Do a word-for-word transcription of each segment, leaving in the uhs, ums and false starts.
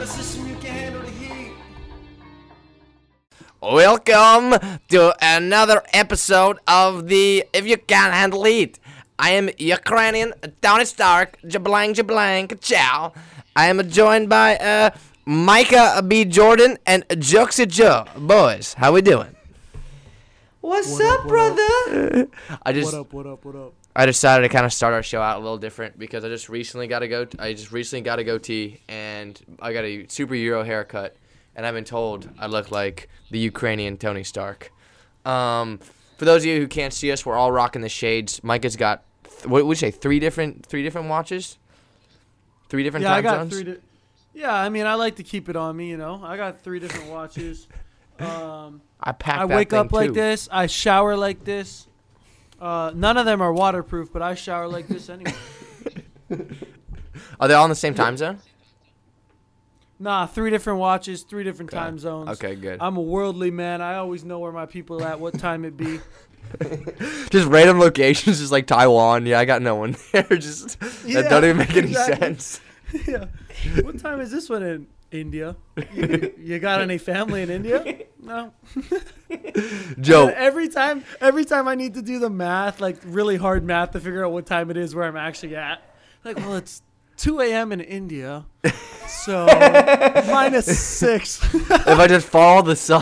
system, you can handle the heat. Welcome to another episode of the If You Can't Handle Heat. I am Ukrainian Tony Stark, jablang jablang, ciao. I am joined by uh, Micah B. Jordan and Juxie Joe. Boys, how we doing? What's What up, up, what brother? I just What up, what up, what up? I decided to kind of start our show out a little different because I just recently got a go. I just recently got a goatee and I got a superhero haircut, and I've been told I look like the Ukrainian Tony Stark. Um, for those of you who can't see us, we're all rocking the shades. Micah's got th- what would you say three different three different watches, three different Yeah, I time got zones. three. Di- yeah, I mean, I like to keep it on me. You know, I got three different watches. Um, I packed. I that wake thing up like too. this. I shower like this. Uh, none of them are waterproof, but I shower like this anyway. Are they all in the same time zone? Nah, three different watches, three different Okay. time zones. Okay, good. I'm a worldly man. I always know where my people are at, what time it be. Just random locations, just like Taiwan. Yeah, I got no one there. Just Yeah, that don't even make any exactly. sense. Yeah. What time is this one in India? You, you got any family in India? No. Joe, And every time, every time I need to do the math, like really hard math to figure out what time it is where I'm actually at. Like, well, it's two a.m. in India, so minus six. if I just follow the sun.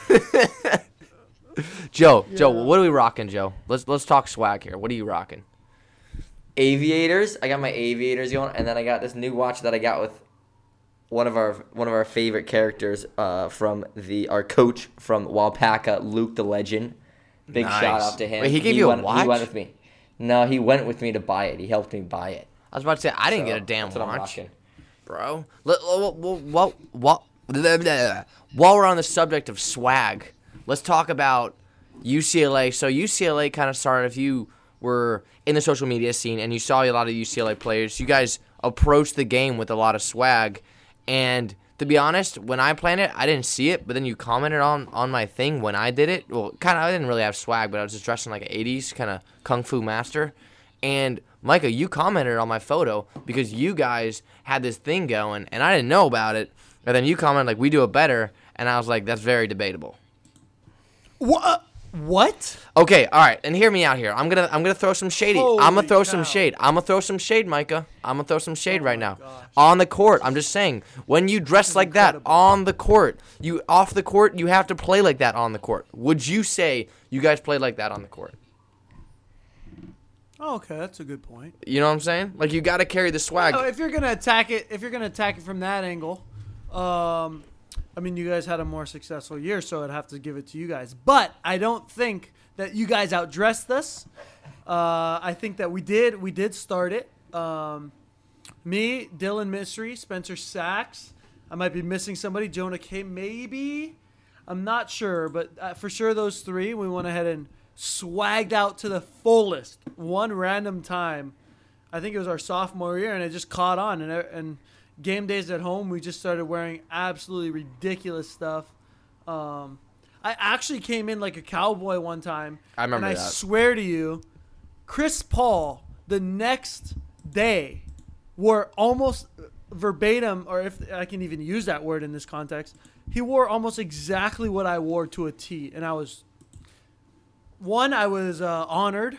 Joe, Joe, Yeah. what are we rocking, Joe? Let's let's talk swag here. What are you rocking? Aviators. I got my aviators going, and then I got this new watch that I got with one of our one of our favorite characters uh, from the our coach from Wapaka, Luke the Legend. Big Nice. shout out to him. Wait, he gave you a went, watch? He went with me. No, he went with me to buy it. He helped me buy it. I was about to say I didn't So, get a damn that's what I'm watch, rocking. bro. Let, let, what, what, what, while we're on the subject of swag, let's talk about U C L A. So U C L A kind of started. If you were in the social media scene and you saw a lot of U C L A players, you guys approached the game with a lot of swag. And to be honest, when I planned it, I didn't see it. But then you commented on, on my thing when I did it. Well, kind of, I didn't really have swag, but I was just dressing like an eighties kind of kung fu master. And Micah, you commented on my photo because you guys had this thing going, and I didn't know about it. And then you commented like, we do it better. And I was like, that's very debatable. What? What? Okay, all right, and hear me out here. I'm gonna I'm gonna throw some shade. I'm gonna Holy throw some cow. shade. I'm gonna throw some shade, Micah. I'm gonna throw some shade right my now. gosh. On the court, I'm just saying, when you dress like that incredible. on the court, you off the court, you have to play like that on the court. Would you say you guys played like that on the court? Oh, okay, that's a good point. You know what I'm saying? Like you got to carry the swag. Oh, if you're gonna attack it, if you're gonna attack it from that angle, um, I mean, you guys had a more successful year, so I'd have to give it to you guys. But I don't think that you guys outdressed us. Uh, I think that we did. We did start it. Um, me, Dylan Mystery, Spencer Sachs. I might be missing somebody. Jonah K. Maybe. I'm not sure, but uh, for sure those three. We went ahead and swagged out to the fullest. One random time. I think it was our sophomore year, and it just caught on. And and game days at home, we just started wearing absolutely ridiculous stuff. Um, I actually came in like a cowboy one time. I remember and that. I swear to you, Chris Paul the next day wore almost verbatim, or if I can even use that word in this context, he wore almost exactly what I wore to a T, and I was one, I was uh, honored,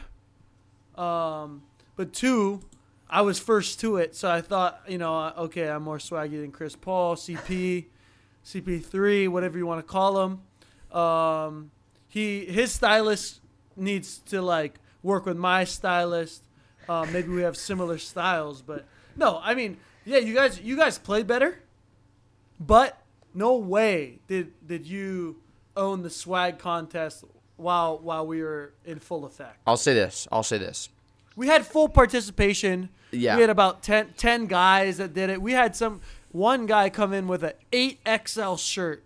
um, but two, I was first to it, so I thought, you know, uh, okay, I'm more swaggy than Chris Paul, C P, C P three, whatever you want to call him. Um, he his stylist needs to like work with my stylist. Uh, maybe we have similar styles, but no, I mean, yeah, you guys, you guys played better, but no way did did you own the swag contest while while we were in full effect. I'll say this. I'll say this. We had full participation. Yeah. We had about ten, ten guys that did it. We had some one guy come in with an eight X L shirt.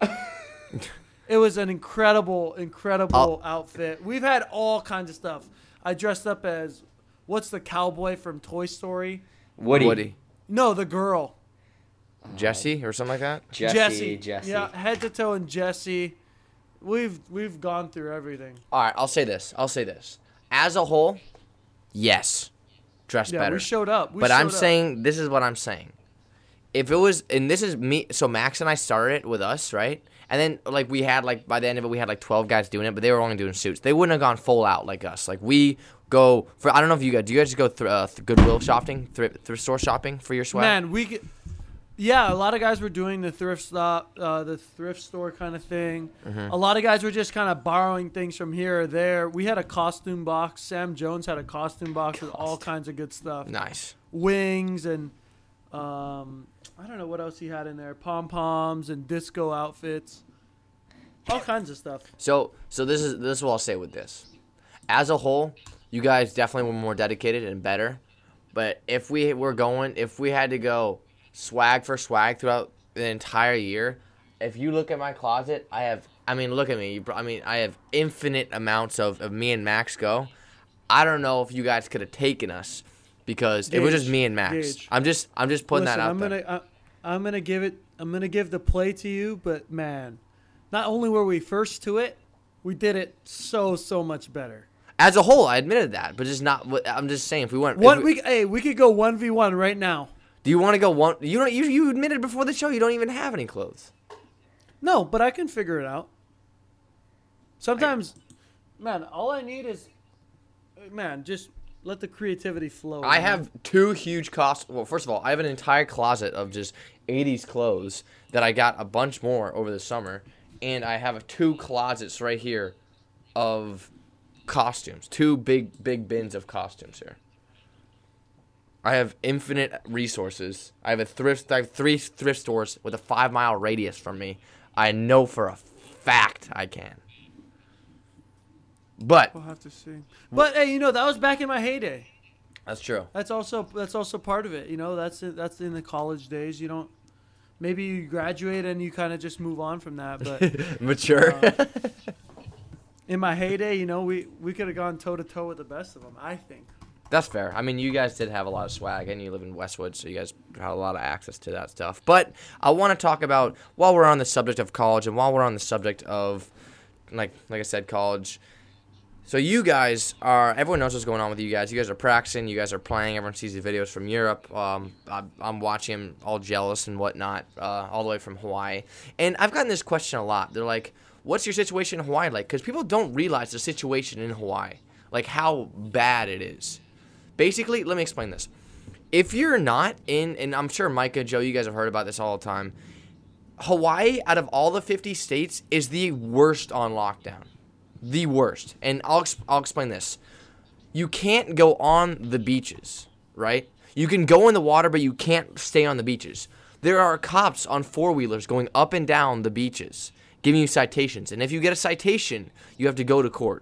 It was an incredible, incredible outfit. We've had all kinds of stuff. I dressed up as, what's the cowboy from Toy Story? Woody. Woody. No, the girl. Jesse or something like that? Jesse. Jesse. Yeah, head to toe and Jesse. We've we've gone through everything. All right, I'll say this. I'll say this. As a whole, yes, dress Yeah, better. we showed up. We but I'm showed up. saying, this is what I'm saying. if it was, and this is me, so Max and I started it with us, right? And then, like, we had, like, by the end of it, we had, like, twelve guys doing it, but they were only doing suits. They wouldn't have gone full out like us. Like, we go for, I don't know if you guys, do you guys just go th- uh, th- Goodwill shopping, thrift, thrift store shopping for your swag? Man, we could, yeah, a lot of guys were doing the thrift stop, uh, the thrift store kind of thing. Mm-hmm. A lot of guys were just kind of borrowing things from here or there. We had a costume box. Sam Jones had a costume box with all kinds of good stuff. Nice. Wings and um, I don't know what else he had in there. Pom poms and disco outfits, all kinds of stuff. So, so this is this is what I'll say with this. As a whole, you guys definitely were more dedicated and better. But if we were going, if we had to go swag for swag throughout the entire year, if you look at my closet, I have. I mean, look at me. You, I mean, I have infinite amounts of, of me and Max go. I don't know if you guys could have taken us because it was just Gage, me and Max. Gage. I'm just I'm just putting Listen, that out I'm there. gonna I, I'm gonna give it. I'm gonna give the play to you, but man, not only were we first to it, we did it so so much better. As a whole, I admitted that, but just not. I'm just saying if we went. if One we- we hey we could go one v one right now. Do you want to go one? You don't. You you admitted before the show you don't even have any clothes. No, but I can figure it out. Sometimes, man, all I need is, man, just let the creativity flow. I man. have two huge cost. Well, first of all, I have an entire closet of just eighties clothes that I got a bunch more over the summer, and I have two closets right here of costumes. Two big big bins of costumes here. I have infinite resources. I have a thrift. I have three thrift stores with a five mile radius from me. I know for a fact I can. But We'll have to see. But hey, you know that was back in my heyday. that's true. That's also that's also part of it. You know, that's it, that's in the college days. You don't. Maybe you graduate and you kind of just move on from that. But Mature. Uh, in my heyday, you know, we we could have gone toe to toe with the best of them. I think. That's fair. I mean, you guys did have a lot of swag, and you live in Westwood, so you guys had a lot of access to that stuff. But I want to talk about, while we're on the subject of college, and while we're on the subject of, like like I said, college. So you guys are, everyone knows what's going on with you guys. You guys are practicing. You guys are playing. Everyone sees the videos from Europe. Um, I, I'm watching them all jealous and whatnot, uh, all the way from Hawaii. And I've gotten this question a lot. They're like, what's your situation in Hawaii like? Because people don't realize the situation in Hawaii, like how bad it is. Basically, let me explain this. If you're not in, and I'm sure Micah, Joe, you guys have heard about this all the time, Hawaii, out of all the fifty states, is the worst on lockdown. The worst. And I'll, I'll explain this. You can't go on the beaches, right? You can go in the water, but you can't stay on the beaches. There are cops on four-wheelers going up and down the beaches, giving you citations. And if you get a citation, you have to go to court.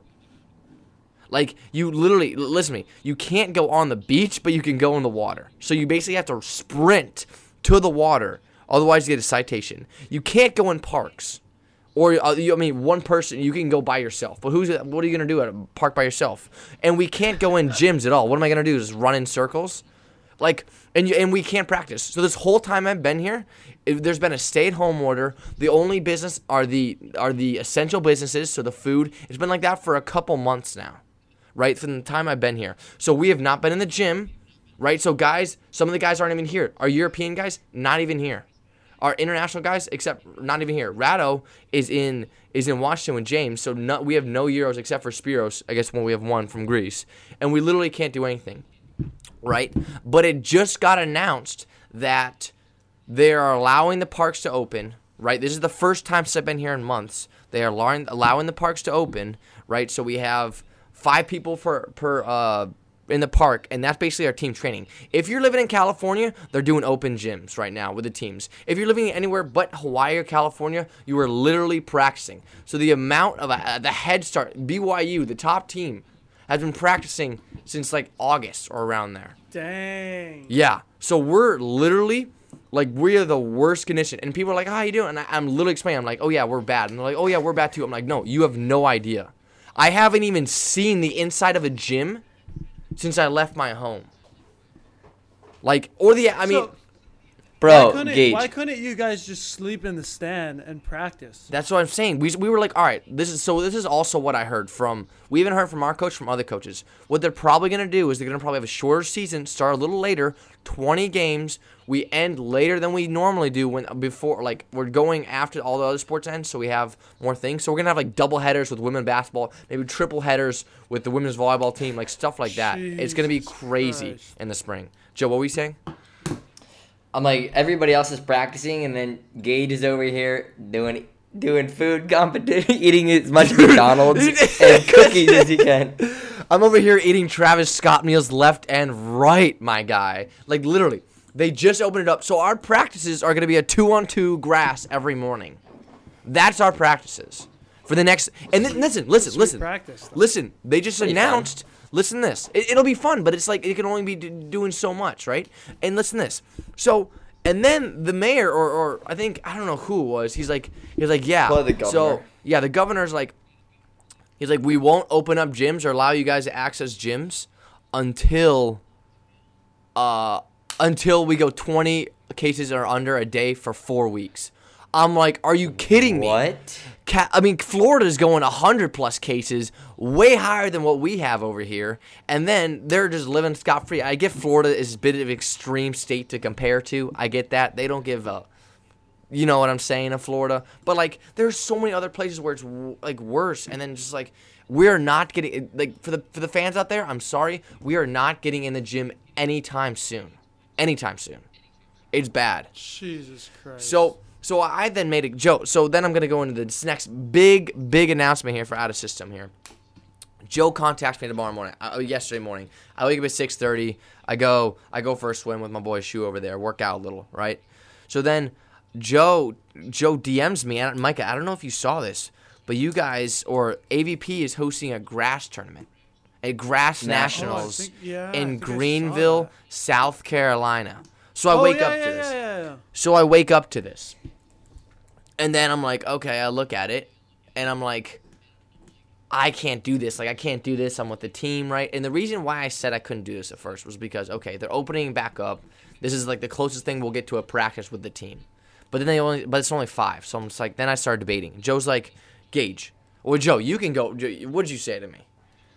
Like, you literally, listen to me, you can't go on the beach, but you can go in the water. So you basically have to sprint to the water, otherwise you get a citation. You can't go in parks. Or, uh, you, I mean, one person, you can go by yourself. But who's what are you going to do at a park by yourself? And we can't go in gyms at all. What am I going to do, just run in circles? Like, and you, and we can't practice. So this whole time I've been here, it, there's been a stay-at-home order. The only business are the are the essential businesses, so the food. It's been like that for a couple months now. Right, from the time I've been here. So we have not been in the gym, right? So guys, some of the guys aren't even here. Our European guys, not even here. Our international guys, except not even here. Rado is in is in Washington with James, so not, we have no Euros except for Spiros, I guess when we have one from Greece. And we literally can't do anything, right? But it just got announced that they are allowing the parks to open, right? This is the first time since I've been here in months. They are allowing, allowing the parks to open, right? So we have five people per per uh in the park, and that's basically our team training. If you're living in California, they're doing open gyms right now with the teams. If you're living anywhere but Hawaii or California, you are literally practicing. So the amount of uh, the head start, B Y U, the top team, has been practicing since like August or around there. Dang. Yeah. So we're literally like we are the worst condition, and people are like, "How you doing?" And I, I'm literally explaining. I'm like, "Oh yeah, we're bad." And they're like, "Oh yeah, we're bad too." I'm like, "No, you have no idea. I haven't even seen the inside of a gym since I left my home." Like, or the, I mean, So, Bro, why couldn't, Gage. why couldn't you guys just sleep in the stand and practice? That's what I'm saying. We, we were like, all right, this is so. This is also what I heard from. We even heard from our coach, from other coaches. What they're probably gonna do is they're gonna probably have a shorter season, start a little later, twenty games. We end later than we normally do when before, like we're going after all the other sports end, so we have more things. So we're gonna have like double headers with women basketball, maybe triple headers with the women's volleyball team, like stuff like that. It's gonna be Jesus crazy Christ. in the spring. Joe, what were you saying? I'm like, everybody else is practicing, and then Gage is over here doing doing food competition, eating as much McDonald's and cookies as he can. I'm over here eating Travis Scott meals left and right, my guy. Like literally, they just opened it up. So our practices are gonna be a two-on-two grass every morning. That's our practices for the next. And then, listen, listen, Sweet listen, practice, though. listen. They just Pretty announced. Listen to this. It, it'll be fun, but it's like it can only be d- doing so much, right? And listen to this. So, and then the mayor, or, or I think I don't know who it was. He's like, he's like, yeah. Probably the So governor. yeah, the governor's like, he's like, we won't open up gyms or allow you guys to access gyms until, uh, until we go twenty cases or under a day for four weeks. I'm like, are you kidding me? What? Ca- I mean, Florida's going one hundred plus cases, way higher than what we have over here. And then they're just living scot-free. I get Florida is a bit of an extreme state to compare to. I get that. They don't give a, you know what I'm saying, in Florida. But, like, there's so many other places where it's, w- like, worse. And then just, like, we're not getting, like, for the for the fans out there, I'm sorry, we are not getting in the gym anytime soon. Anytime soon. It's bad. Jesus Christ. So, so I then made a joke. So then I'm gonna go into this next big, big announcement here for out of system here. Joe contacts me tomorrow morning. Uh, yesterday morning, I wake up at six thirty. I go, I go for a swim with my boy Shu over there, work out a little, right? So then Joe, Joe D Ms me, and Micah, I don't know if you saw this, but you guys or A V P is hosting a grass tournament, a grass Nationals. nationals Oh, I think- yeah, I in think I saw Greenville, that. South Carolina. So I Oh, wake yeah, up yeah, to yeah, this. yeah, yeah. So I wake up to this. And then I'm like, okay, I look at it, and I'm like, I can't do this. Like, I can't do this. I'm with the team, right? And the reason why I said I couldn't do this at first was because, okay, they're opening back up. This is like the closest thing we'll get to a practice with the team. But then they only, but it's only five. So I'm just like, then I started debating. Joe's like, Gage, well, Joe, you can go. Joe, what'd you say to me?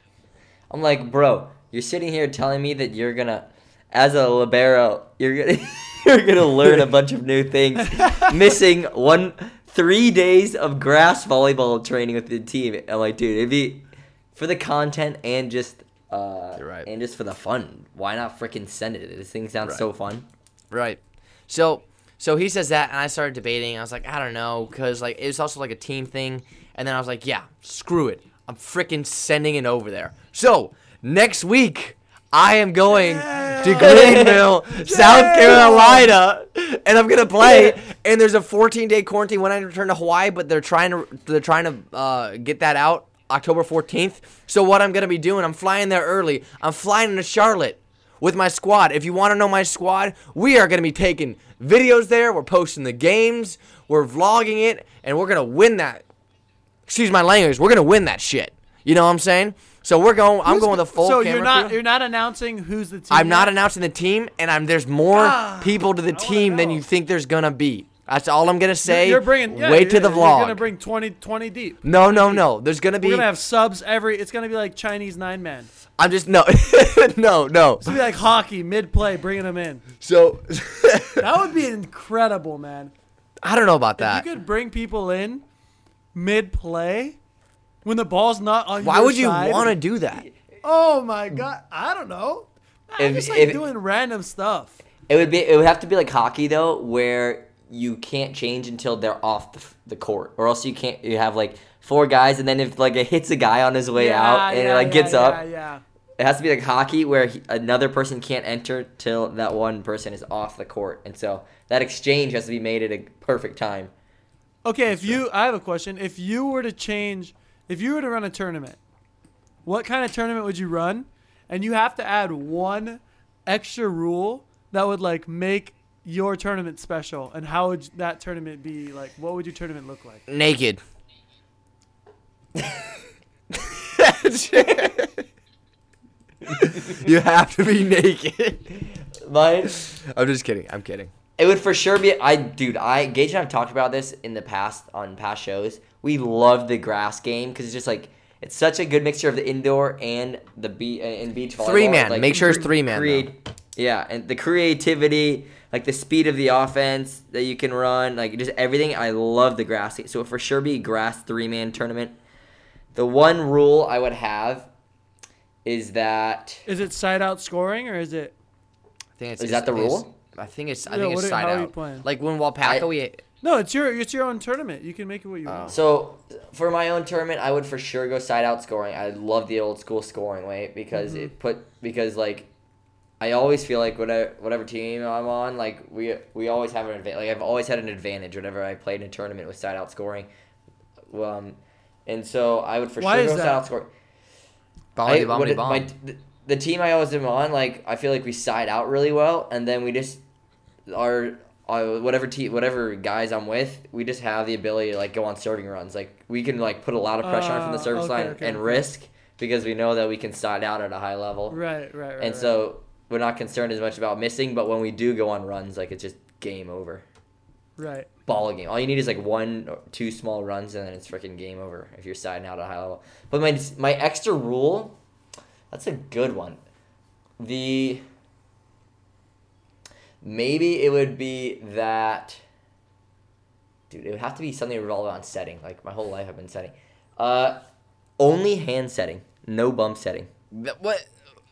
I'm like, bro, you're sitting here telling me that you're gonna, as a libero, you're gonna you're gonna learn a bunch of new things, missing one three days of grass volleyball training with the team. I'm like, dude, it'd be for the content and just uh You're right. and just for the fun. Why not freaking send it? This thing sounds Right. so fun. Right. So so he says that, and I started debating. I was like, I don't know, because like it was also like a team thing. And then I was like, yeah, screw it. I'm freaking sending it over there. So next week, I am going to Greenville, South Carolina, and I'm gonna play. And there's a fourteen day quarantine when I return to Hawaii, but they're trying to they're trying to uh, get that out October fourteenth. So what I'm gonna be doing, I'm flying there early. I'm flying into Charlotte with my squad. If you want to know my squad, we are gonna be taking videos there. We're posting the games. We're vlogging it, and we're gonna win that. Excuse my language. We're gonna win that shit. You know what I'm saying? So we're going. I'm Who's- going with the full. So camera you're not crew. you're not announcing who's the team. I'm not yet? announcing the team, and I'm there's more Ah, people to the I wanna team than know. you think there's gonna be. That's all I'm gonna say. You're bringing. Yeah, Wait to the yeah, vlog. You're gonna bring twenty, twenty deep. no, no, no. There's gonna be. We're gonna have subs every. It's gonna be like Chinese nine man. It's I'm just no, no, no. gonna be like hockey mid play, bringing them in. So That would be incredible, man. I don't know about If that. you could bring people in mid play when the ball's not on. Why your would you side. want to do that? Oh my god! I don't know. I If- just like if- doing random stuff. It would be. It would have to be like hockey though, where you can't change until they're off the, the court, or else you can't. You have like four guys, and then if like it hits a guy on his way Yeah, out, and yeah, it like yeah, gets yeah, up, Yeah. it has to be like hockey where he, another person can't enter till that one person is off the court, and so that exchange has to be made at a perfect time. Okay, if you, I have a question. If you were to change, if you were to run a tournament, what kind of tournament would you run? And you have to add one extra rule that would like make your tournament special. And how would that tournament be like? What would your tournament look like? Naked. You have to be naked. Mine, I'm just kidding. I'm kidding. It would for sure be. I, dude, I Gage and I've talked about this in the past on past shows. We love the grass game because it's just like it's such a good mixture of the indoor and the be and beach volleyball. Three man. Like, Make sure it's three man. create, yeah, and the creativity, like the speed of the offense that you can run, like just everything. I love the grass game. So it would for sure be grass three man tournament. The one rule I would have is that Is it side out scoring or is it? I think it's, Is that the it's- rule? I think it's I Yeah, think it's what are- side how are you out. playing? Like when Wapaka I- we No, it's your it's your own tournament. You can make it what you Oh. want. So for my own tournament, I would for sure go side out scoring. I love the old school scoring way because Mm-hmm. it put because like I always feel like whatever whatever team I'm on, like we we always have an advantage. Like I've always had an advantage whenever I played in a tournament with side out scoring. Um, and so I would for Why sure is go side that? out scoring. bomb I- bomb what it- bomb. my- the, the team I always am on, like I feel like we side out really well, and then we just our. Uh, whatever te- whatever guys I'm with, we just have the ability to like go on serving runs. Like we can like put a lot of pressure on from the Uh, service okay, line okay, and okay. risk because we know that we can side out at a high level. Right, right, right. and right. so we're not concerned as much about missing, but when we do go on runs, like it's just game over. right. Ball game. All you need is like one or two small runs and then it's freaking game over if you're siding out at a high level. But my my extra rule, that's a good one. The Maybe it would be that, dude, it would have to be something revolving on setting. Like, my whole life I've been setting. Uh, only hand setting. No bump setting. Th- what?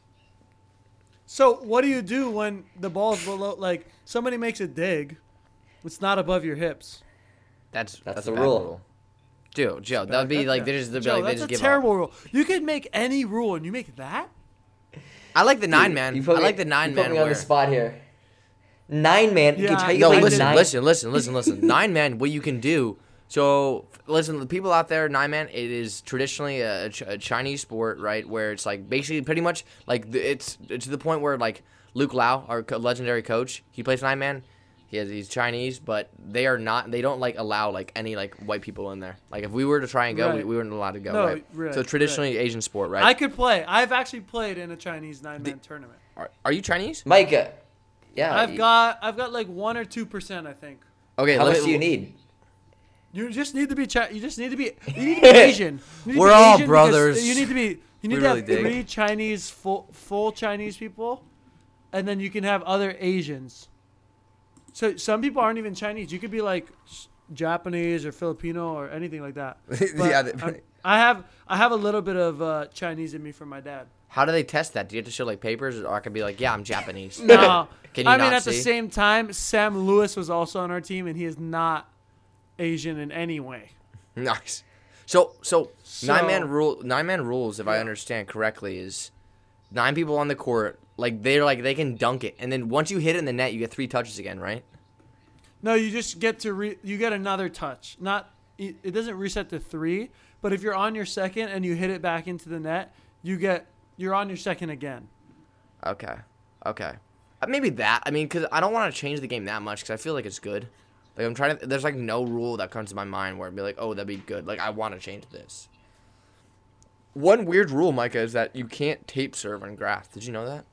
So what do you do when the ball's below? Like somebody makes a dig, it's not above your hips. That's That's that's, the a bad rule. rule. Dude, Joe, that would be like they just, they'd be Joe, like they that's just a give terrible up. rule. You could make any rule and you make that. I like the nine Dude, man. you I put me- like the nine you put man. me on where- the spot here. Nine man. Yeah, Gage, how you No, play listen, nine? listen, listen, listen, listen. Nine man, what you can do. So, f- listen, the people out there, nine man, it is traditionally a, a Ch- a Chinese sport, right? Where it's like basically pretty much like the, it's, it's to the point where like Luke Lau, our co- legendary coach, he plays nine man. He has he's Chinese, but they are not. They don't like allow like any like white people in there. Like if we were to try and go, we, Right. we weren't allowed to go. No, right? right, So traditionally Asian sport, right? I could play. I've actually played in a Chinese nine man tournament. are, are you Chinese? Micah. Yeah. I've you- got I've got like one or two percent, I think. Okay, How let much me- do you need? You just need to be Chi- you just need to be you need to be Asian. You need to We're be all Asian because brothers. You need to be you need We to really have dig. three Chinese full full Chinese people, and then you can have other Asians. So some people aren't even Chinese. You could be like s- Japanese or Filipino or anything like that. But Yeah, they- I'm- I have I have a little bit of uh, Chinese in me from my dad. How do they test that? Do you have to show like papers, or I could be like, yeah, I'm Japanese? No, Can you I mean not at the see? same time, Sam Lewis was also on our team, and he is not Asian in any way. Nice. So, so, So- nine man rule. Nine man rules, if I understand correctly, is nine people on the court. Like they're like they can dunk it, and then once you hit it in the net, you get three touches again, right? No, you just get to re- you get another touch. Not it it doesn't reset to three, but if you're on your second and you hit it back into the net, you get you're on your second again. Okay. Okay. Uh, Maybe that. I mean, because I don't want to change the game that much because I feel like it's good. Like I'm trying to. There's like no rule that comes to my mind where I'd be like, oh, that'd be good. Like I want to change this. One weird rule, Micah, is that you can't tape serve on grass. Did you know that?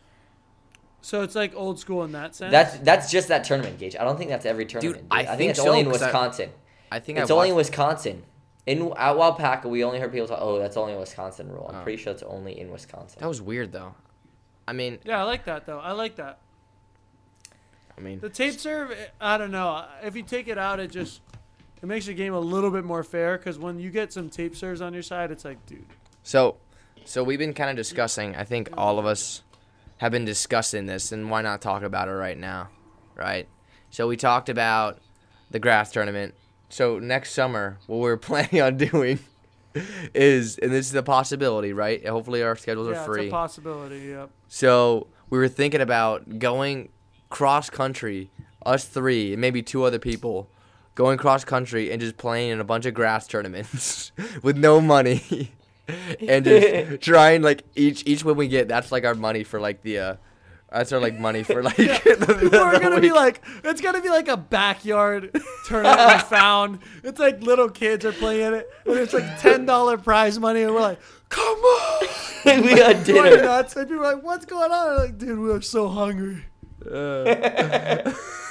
So it's like old school in that sense. That's that's just that tournament, Gage. I don't think that's every tournament. I dude. think it's so, only in 'cause I- Wisconsin. I think It's I only in watched- Wisconsin. In at Wapaka, we only heard people talk. Oh, that's only a Wisconsin rule. I'm Oh. pretty sure it's only in Wisconsin. That was weird though. I mean, yeah, I like that though. I like that. I mean, The tape serve, eh, I don't know. If you take it out, it just it makes the game a little bit more fair because when you get some tape serves on your side, it's like, dude. So, so we've been kind of discussing. I think all of us have been discussing this, and why not talk about it right now, right? So we talked about the grass tournament. So next summer, what we're planning on doing is, and this is a possibility, right? Hopefully our schedules Yeah, are free. it's a possibility. Yep. So we were thinking about going cross country, us three and maybe two other people, going cross country and just playing in a bunch of grass tournaments with no money, and just trying like each each win we get. That's like our money for like the. Uh, that's our like money for like. the, the, We're the gonna be week. like, it's gonna be like a backyard tournament we found. It's like little kids are playing it, and it's like ten dollar prize money, and we're like, come on, we got going dinner. nuts. And people are like, what's going on? I'm like, dude, we are so hungry. Uh,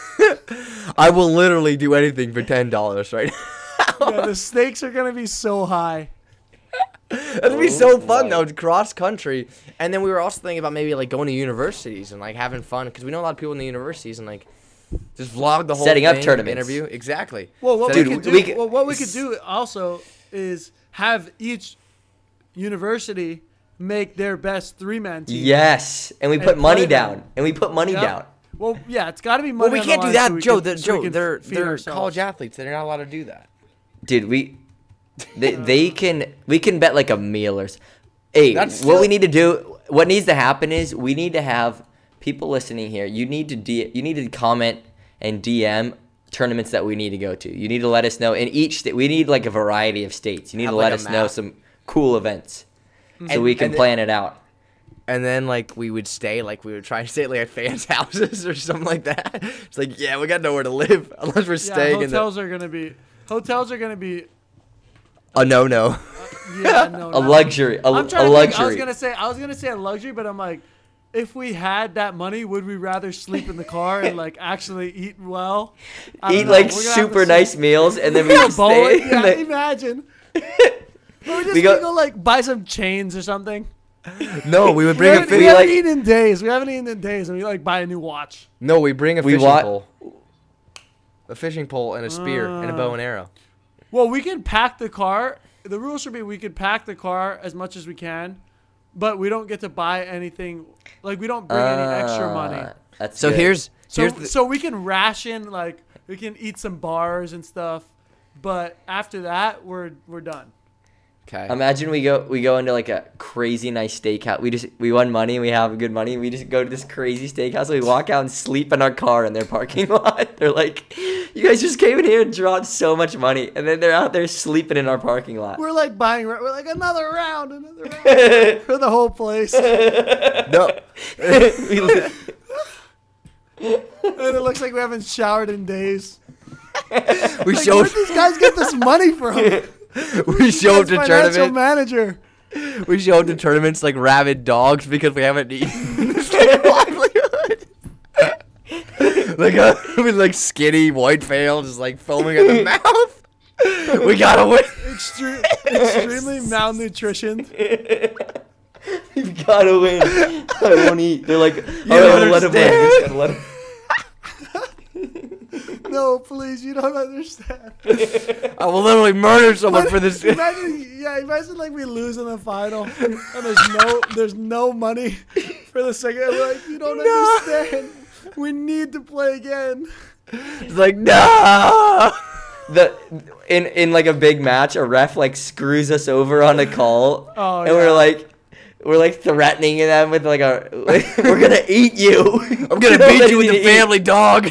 I will literally do anything for ten dollars right now. Yeah, the stakes are gonna be so high. That'd be Oh so fun my. though, cross country. And then we were also thinking about maybe like going to universities and like having fun because we know a lot of people in the universities and like just vlog the whole Setting up thing, tournaments. Interview exactly. Well, what Dude, we could do, we could- well, what we could do also is have each university make their best three-man team. Yes, and we And put money play them. down, and we put money Yep. down. Well, yeah, it's got to be money. Well, we on the can't do line that, so we Joe. can- The, so we Joe, can they're feed they're ourselves. college athletes. They're not allowed to do that. Dude, we they, they can we can bet like a meal or s- hey That's what we still- need to do what needs to happen is we need to have people listening here you need to D, you need to comment and D M tournaments that we need to go to. You need to let us know in each state. We need like a variety of states. You need Have, to like, let a us know map. some cool events so And- we can and- plan it out. And then like we would stay, like we would try to stay like at fans' houses or something like that. It's like, yeah, we got nowhere to live unless we're Yeah, staying in the. hotels are gonna be hotels are gonna be Oh no no. yeah no A not- luxury, a, I'm a trying to think, I was luxury. gonna say I was gonna say a luxury, but I'm like, if we had that money, would we rather sleep in the car and like actually eat well? I don't Eat know. like We're gonna have to super see- nice meals and then we Go just bowling. stay. Yeah, in the- imagine. But we just We go, go- go like buy some chains or something. No, we would We bring a haven't, we fish. We, haven't like- eaten in days. We haven't eaten in days, and we like buy a new watch. No, we bring a We fishing wa- pole, a fishing pole, and a spear and a bow and arrow. Well, we can pack the car. The rule should be we could pack the car as much as we can, but we don't get to buy anything. Like we don't bring any extra money. Ah, That's So good. here's So here's the, so we can ration, like we can eat some bars and stuff, but after that we're we're done. okay. Imagine we go we go into like a crazy nice steakhouse. We just we won money. We have good money. We just go to this crazy steakhouse. We walk out and sleep in our car in their parking lot. They're like, you guys just came in here and dropped so much money, and then they're out there sleeping in our parking lot. We're like buying. We're like another round, another round for the whole place, and no. We li- it looks like we haven't showered in days. We Like, showed where'd these guys get this money from? we show up That's to financial tournament. manager. We show up to tournaments like rabid dogs because we haven't eaten. livelihood. Like a with like skinny white fail just like foaming at the mouth. We gotta win. Extre- extremely malnutrition. You've gotta win. I won't eat. They're like, all don't right, let him win. understand. We just gotta let him- No, please, you don't understand. I will literally murder someone for this. Imagine, yeah, imagine like we lose in the final, and there's no, there's no money for the second. We're like, you don't No. understand. We need to play again. It's like no. the in in like a big match, a ref like screws us over on a call, Oh, and yeah. we're like, we're like threatening them with like a, we're gonna eat you. I'm gonna beat you with the family dog.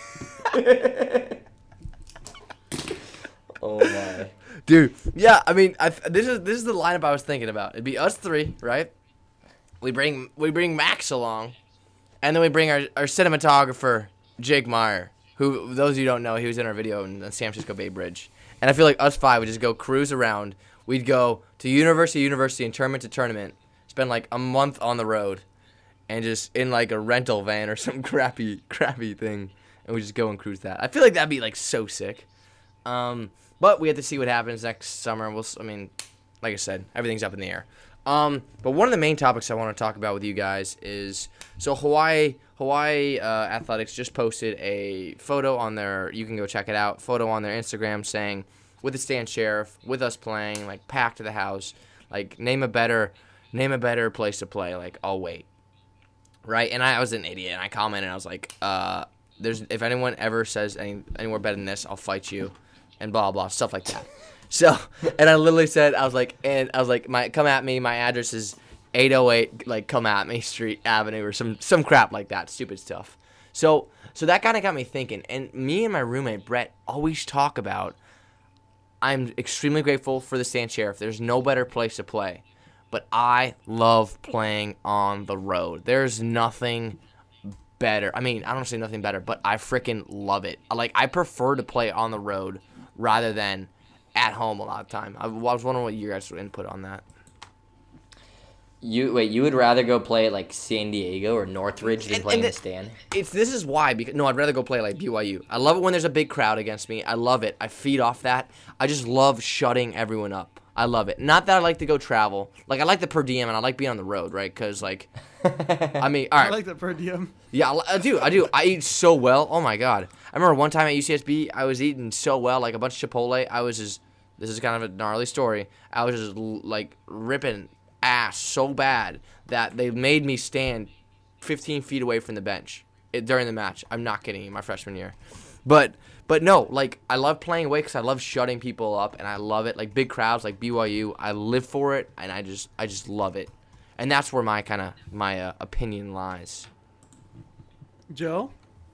Oh my. Dude, yeah, I mean, I, this is this is the lineup I was thinking about. It'd be us three, right? We bring we bring Max along, and then we bring our, our cinematographer Jake Meyer, who those of you who don't know, he was in our video in the San Francisco Bay Bridge. And I feel like us five would just go cruise around. We'd go to university, to university, and tournament to tournament. Spend like a month on the road, and just in like a rental van or some crappy crappy thing, and we just go and cruise that. I feel like that'd be like so sick. Um, but we have to see what happens next summer. We'll, s- I mean, like I said, everything's up in the air. Um, but one of the main topics I want to talk about with you guys is so Hawaii Hawaii uh, Athletics just posted a photo on their. You can go check it out. Photo on their Instagram saying with the Stan Sheriff, with us playing, like packed to the house. Like name a better name a better place to play. Like I'll wait. Right, and I was an idiot, and I commented, and I was like, uh, "There's if anyone ever says any anywhere better than this, I'll fight you," and blah blah stuff like that. So, and I literally said, I was like, and I was like, my come at me. My address is eight oh eight, like come at me Street Avenue or some some crap like that, stupid stuff. So, so that kind of got me thinking. And me and my roommate Brett always talk about. I'm extremely grateful for the Stan Sheriff. There's no better place to play. But I love playing on the road. There's nothing better. I mean, I don't say nothing better, but I freaking love it. Like, I prefer to play on the road rather than at home a lot of time. I was wondering what you guys' input on that. You wait. You would rather go play at like San Diego or Northridge than And- playing and in the the- stand? It's this is why because no, I'd rather go play like B Y U. I love it when there's a big crowd against me. I love it. I feed off that. I just love shutting everyone up. I love it. Not that I like to go travel. Like I like the per diem and I like being on the road, right? Because like, I mean, all I right, like the per diem. yeah, I li- I do. I do. I eat so well. Oh my god! I remember one time at U C S B, I was eating so well, like a bunch of Chipotle. I was just. This is kind of a gnarly story. I was just l- like ripping ass so bad that they made me stand fifteen feet away from the bench it, during the match. I'm not kidding you, my freshman year. But but no, like I love playing away because I love shutting people up and I love it. Like big crowds, like B Y U, I live for it and I just I just love it. And that's where my kind of my uh, opinion lies. Joe?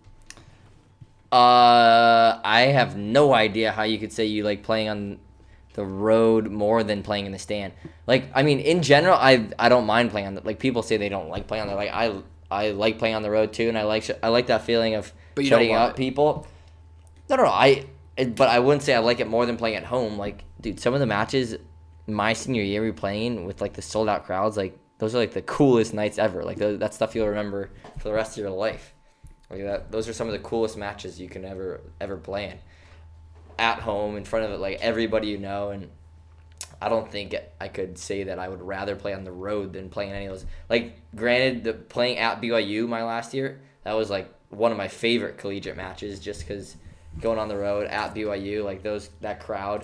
Uh, I have no idea how you could say you like playing on the road more than playing in the stand. Like, I mean, in general, I I don't mind playing on the, like people say they don't like playing on the like I I like playing on the road too, and I like sh- I like that feeling of But you don't shutting love out it. people. No, no, no, I it, but I wouldn't say I like it more than playing at home. Like, dude, some of the matches my senior year we were playing with like the sold out crowds, like those are like the coolest nights ever. Like those, that stuff you'll remember for the rest of your life. Like that, those are some of the coolest matches you can ever ever play in. At home, in front of like everybody you know, and I don't think I could say that I would rather play on the road than playing any of those. Like, granted, the playing at B Y U my last year, that was like one of my favorite collegiate matches, just because going on the road at B Y U, like those that crowd.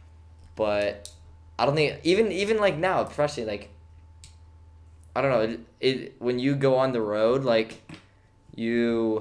But I don't think even even like now, especially like I don't know it, it when you go on the road, like you.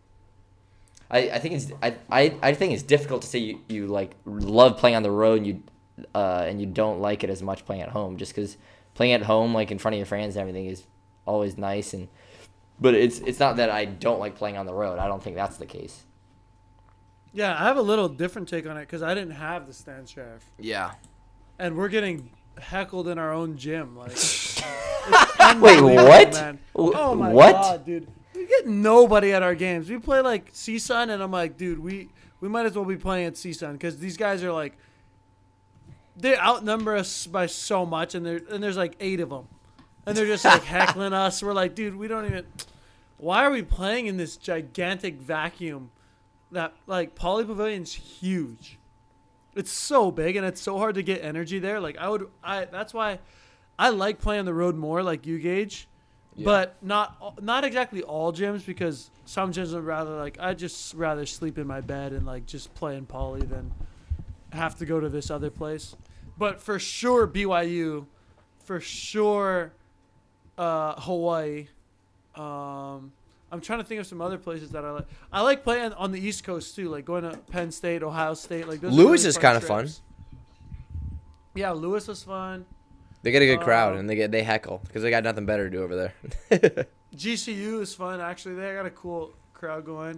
I, I think it's I, I, I think it's difficult to say you, you like love playing on the road and you uh and you don't like it as much playing at home, just because playing at home like in front of your friends and everything is always nice, and but it's it's not that I don't like playing on the road. I don't think that's the case. Yeah, I have a little different take on it because I didn't have the stand shaft. Yeah. And we're getting heckled in our own gym. Like, it's Wait, unbelievable, what? man. W- Oh my what? god, dude. We get nobody at our games. We play like C S U N, and I'm like, dude, we, we might as well be playing at C S U N because these guys are like, they outnumber us by so much, and there and there's like eight of them, and they're just like heckling us. We're like, dude, we don't even. Why are we playing in this gigantic vacuum? That like Poly Pavilion's huge. It's so big and it's so hard to get energy there. Like I would, I that's why I like playing the road more, like you, Gage. Yeah. But not not exactly all gyms, because some gyms would rather like I just rather sleep in my bed and like just play in Poly than have to go to this other place. But for sure B Y U, for sure uh, Hawaii. Um, I'm trying to think of some other places that I like. I like playing on the East Coast too, like going to Penn State, Ohio State. Like those are Lewis really is fun kind of fun. trips. Yeah, Lewis was fun. They get a good crowd Uh, and they get they heckle because they got nothing better to do over there. G C U is fun, actually. They got a cool crowd going.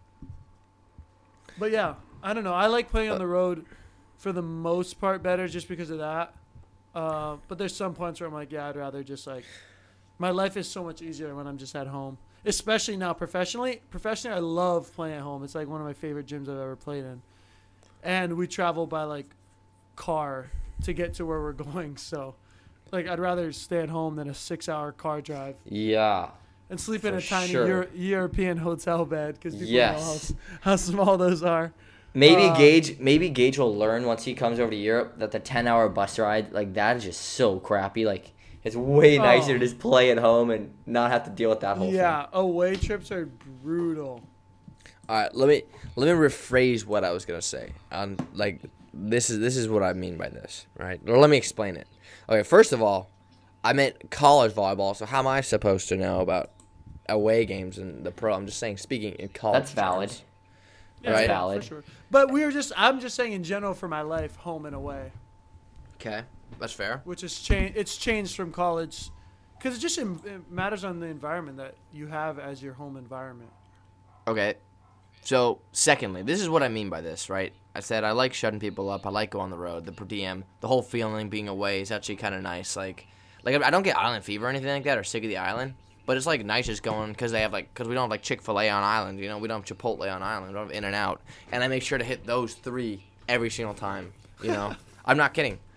But yeah, I don't know. I like playing on the road for the most part better just because of that. Uh, but there's some points where I'm like, yeah, I'd rather just like, my life is so much easier when I'm just at home. Especially now professionally. Professionally, I love playing at home. It's like one of my favorite gyms I've ever played in. And we travel by like car to get to where we're going. So like, I'd rather stay at home than a six hour car drive. Yeah. And sleep in For a tiny sure. Euro- European hotel bed because people Yes. know how, how small those are. Maybe Uh, Gage maybe Gage will learn once he comes over to Europe that the ten hour bus ride, like that is just so crappy. Like it's way nicer Oh. to just play at home and not have to deal with that whole Yeah, away trips are brutal. All right, let me let me rephrase what I was gonna say. On like this is this is what I mean by this, right? Or let me explain it. Okay, first of all, I meant college volleyball. So how am I supposed to know about away games and the pro? I'm just saying, speaking in thing. college. That's valid. terms. Yeah, Right. yeah, Valid. for sure. But we were just, I'm just saying in general for my life, home and away, Okay, that's fair. which is changed. It's changed from college because it just im- it matters on the environment that you have as your home environment. Okay. So, secondly, this is what I mean by this, right? I said I like shutting people up. I like going on the road, the per diem, the whole feeling being away is actually kind of nice. Like, like I don't get island fever or anything like that or sick of the island, but it's like nice just going because they have like because we don't have like Chick-fil-A on island, you know, we don't have Chipotle on island, we don't have In-N-Out, and I make sure to hit those three every single time. You know, I'm not kidding.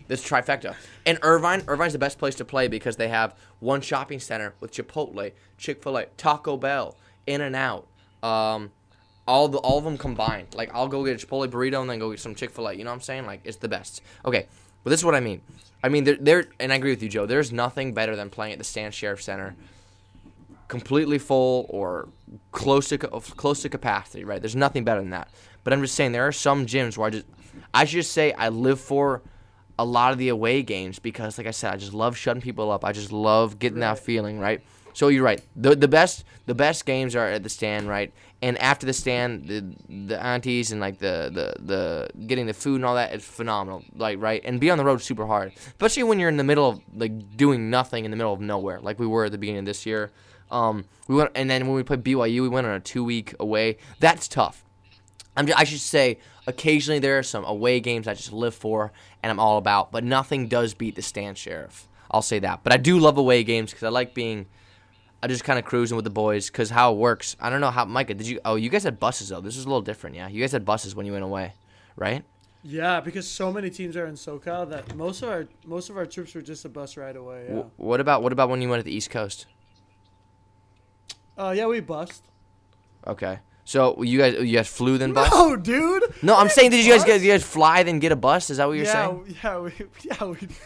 This trifecta. And Irvine, Irvine's the best place to play because they have one shopping center with Chipotle, Chick-fil-A, Taco Bell, In-N-Out, um, all the all of them combined. Like, I'll go get a Chipotle burrito and then go get some Chick-fil-A. You know what I'm saying? Like, it's the best. Okay, but this is what I mean. I mean, there, there, and I agree with you, Joe. There's nothing better than playing at the Stan Sheriff Center, completely full or close to close to capacity. Right? There's nothing better than that. But I'm just saying there are some gyms where I just, I should just say I live for a lot of the away games because, like I said, I just love shutting people up. I just love getting Right. that feeling, right? So you're right. The the best the best games are at the stand, right? And after the stand, the the aunties and like the, the, the getting the food and all that is phenomenal, like right. And be on the road is super hard, especially when you're in the middle of like doing nothing in the middle of nowhere, like we were at the beginning of this year. Um, we went and then when we played B Y U, we went on a two week away. That's tough. I'm just, I should say occasionally there are some away games I just live for and I'm all about, but nothing does beat the Stan Sheriff. I'll say that. But I do love away games because I like being, I just kind of cruising with the boys because how it works. I don't know how, Micah, did you, oh, you guys had buses though. This is a little different, yeah? You guys had buses when you went away, right? Yeah, because so many teams are in SoCal that most of our most of our trips were just a bus ride away. Yeah. W- what about what about when you went to the East Coast? Uh, yeah, we bussed. Okay. So you guys you guys flew then bus? No, dude. No, I'm We saying did you guys bus? get you guys fly then get a bus? Is that what you're yeah, saying? yeah, we, yeah,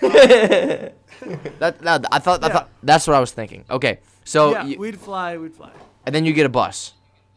we. That, that I thought I Yeah. thought that's what I was thinking. Okay. So yeah, you, we'd fly, we'd fly. and then you get a bus.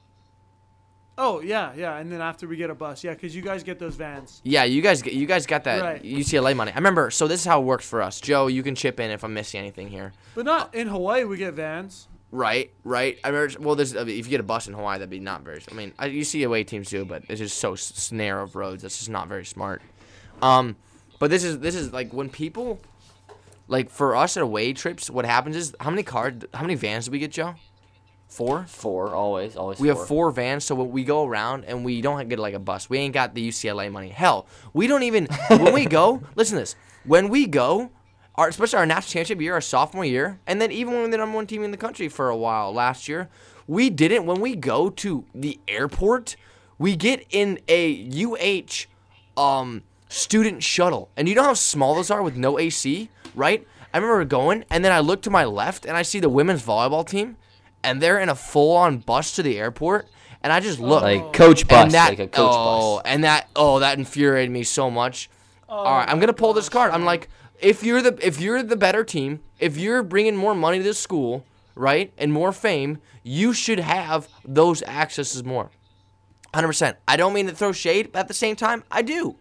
Oh yeah, yeah, and then after we get a bus, yeah, because you guys get those vans. Yeah, you guys get you guys got that Right. U C L A money. I remember. So this is how it works for us. Joe, you can chip in if I'm missing anything here. But not in Hawaii. We get vans. Right, right. I remember. Well, there's I mean, if you get a bus in Hawaii, that'd be not very. I mean, I, you see away teams too, but it's just so s- narrow of roads. That's just not very smart. Um, but this is this is like when people, like for us at away trips, what happens is how many cars, how many vans do we get, Joe? Four. Four, always, always. We four. have four vans, so when we go around and we don't get like a bus. We ain't got the U C L A money. Hell, we don't even when we go. Listen to this. When we go, our especially our national championship year, our sophomore year, and then even when we were the number one team in the country for a while last year, we didn't. When we go to the airport, we get in a U H um, student shuttle, and you know how small those are with no A C, right? I remember going, and then I look to my left, and I see the women's volleyball team. And they're in a full-on bus to the airport, and I just look Like coach bus, and that, like a coach oh, bus. and that, oh, that infuriated me so much. Oh, All right, I'm gonna pull this gosh, card. I'm man. like, if you're the if you're the better team, if you're bringing more money to the school, right, and more fame, you should have those accesses more. one hundred percent. I don't mean to throw shade, but at the same time, I do.